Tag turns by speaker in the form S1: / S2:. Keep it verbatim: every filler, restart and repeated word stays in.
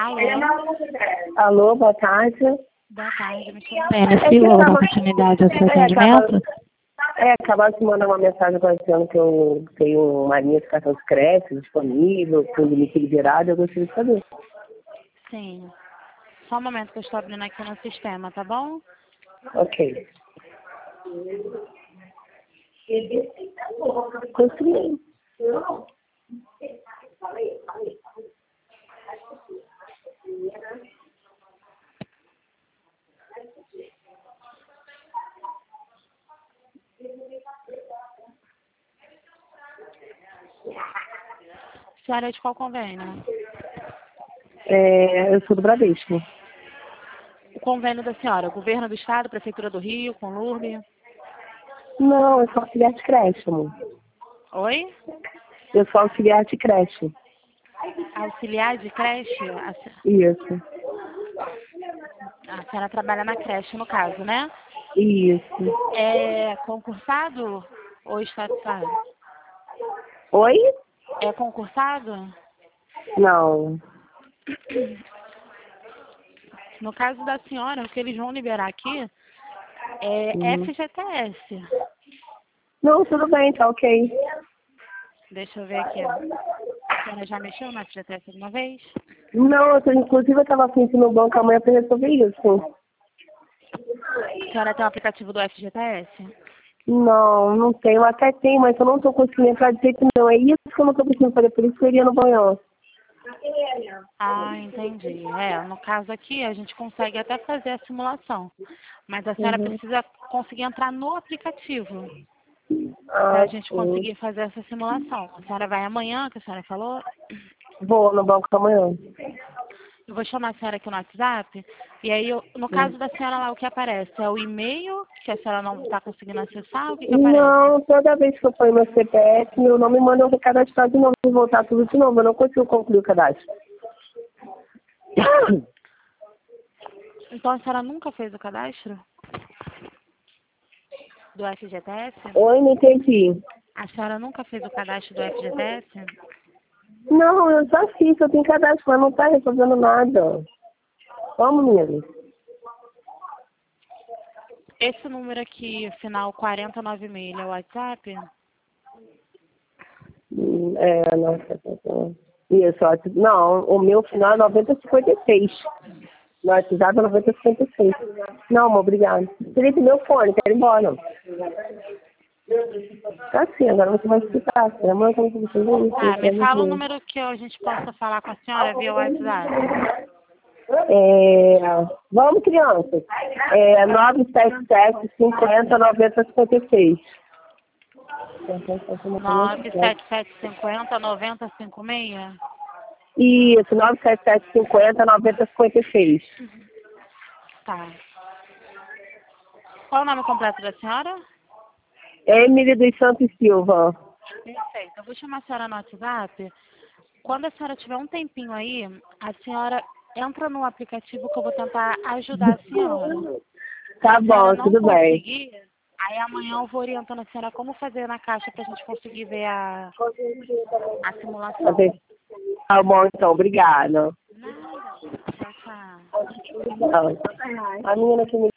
S1: Alô?
S2: Alô, boa tarde.
S1: Boa tarde, me chamo Pena Silva, da oportunidade ao seu atendimento.
S2: É, acabaram de mandar uma mensagem agora dizendo que eu tenho uma linha de cartão de crédito disponível, com limite liberado, eu gostaria de saber.
S1: Sim. Só um momento que eu estou abrindo aqui no sistema, tá bom?
S2: Ok. Construí.
S1: Senhora, de qual convênio?
S2: É, eu sou do Bradesco.
S1: O convênio da senhora, Governo do Estado, Prefeitura do Rio, com L U R B?
S2: Não, eu sou auxiliar de creche, amor.
S1: Oi?
S2: Eu sou auxiliar de creche.
S1: Auxiliar de creche? A, se-
S2: Isso.
S1: a senhora trabalha na creche, no caso, né?
S2: Isso.
S1: É concursado ou estatutário?
S2: Oi?
S1: É concursado?
S2: Não.
S1: No caso da senhora, o que eles vão liberar aqui é
S2: Uhum.
S1: F G T S.
S2: Não, tudo bem, tá ok.
S1: Deixa eu ver aqui. A senhora já mexeu no F G T S alguma vez?
S2: Não, eu tô, inclusive eu estava afim de ir no banco amanhã para resolver isso.
S1: A senhora tem o aplicativo do F G T S?
S2: Não, não tenho. Até tenho, mas eu não estou conseguindo entrar de jeito não. É isso que eu não estou conseguindo fazer, por isso que eu iria no banho.
S1: Ah, entendi. É, no caso aqui a gente consegue até fazer a simulação, mas a senhora
S2: Uhum.
S1: precisa conseguir entrar no aplicativo para a
S2: Ah,
S1: gente
S2: sim.
S1: conseguir fazer essa simulação. A senhora vai amanhã, que a senhora falou?
S2: Vou no banco amanhã.
S1: Eu vou chamar a senhora aqui no WhatsApp, e aí, eu- no caso da senhora lá, o que aparece? É o e-mail que a senhora não está conseguindo acessar? O que, que aparece?
S2: Não, toda vez que eu ponho meu C P F, meu nome manda eu cadastrar de novo e voltar tudo de novo. Eu não consigo concluir o cadastro.
S1: Então a senhora nunca fez o cadastro do F G T S?
S2: Oi, não entendi.
S1: A senhora nunca fez o cadastro do F G T S?
S2: Não, eu já fiz, eu tenho cadastro, mas não está resolvendo nada. Vamos, menino.
S1: Esse número aqui, final quarenta e nove e seis, é o WhatsApp?
S2: Hum, É, nossa. Isso, ó, não, o meu final é noventa cinquenta e seis. No WhatsApp é noventa cinquenta e seis. Não, amor, obrigado. Felipe, meu fone, quero ir embora. Tá sim, agora você vai explicar. Minha mãe tá me dizendo isso,
S1: Ah,
S2: isso é
S1: me fala o
S2: muito.
S1: número que a gente possa falar com a senhora via WhatsApp.
S2: É, vamos, crianças. É nove sete sete, cinquenta, noventa, cinquenta e seis.
S1: nove sete sete cinco zero nove zero cinco seis?
S2: Isso, nove sete sete, cinquenta, noventa, cinquenta e seis.
S1: Tá. Qual o nome completo da senhora?
S2: Emily dos Santos Silva.
S1: Perfeito. Eu vou chamar a senhora no WhatsApp. Quando a senhora tiver um tempinho aí, a senhora entra no aplicativo que eu vou tentar ajudar a senhora. Se
S2: Tá
S1: a senhora
S2: bom,
S1: não
S2: tudo bem.
S1: conseguir, aí amanhã eu vou orientando a senhora como fazer na caixa pra gente conseguir ver a, a simulação.
S2: Tá bom, então, obrigada.
S1: Nada. Tchau, tchau.
S2: Tchau. A menina que me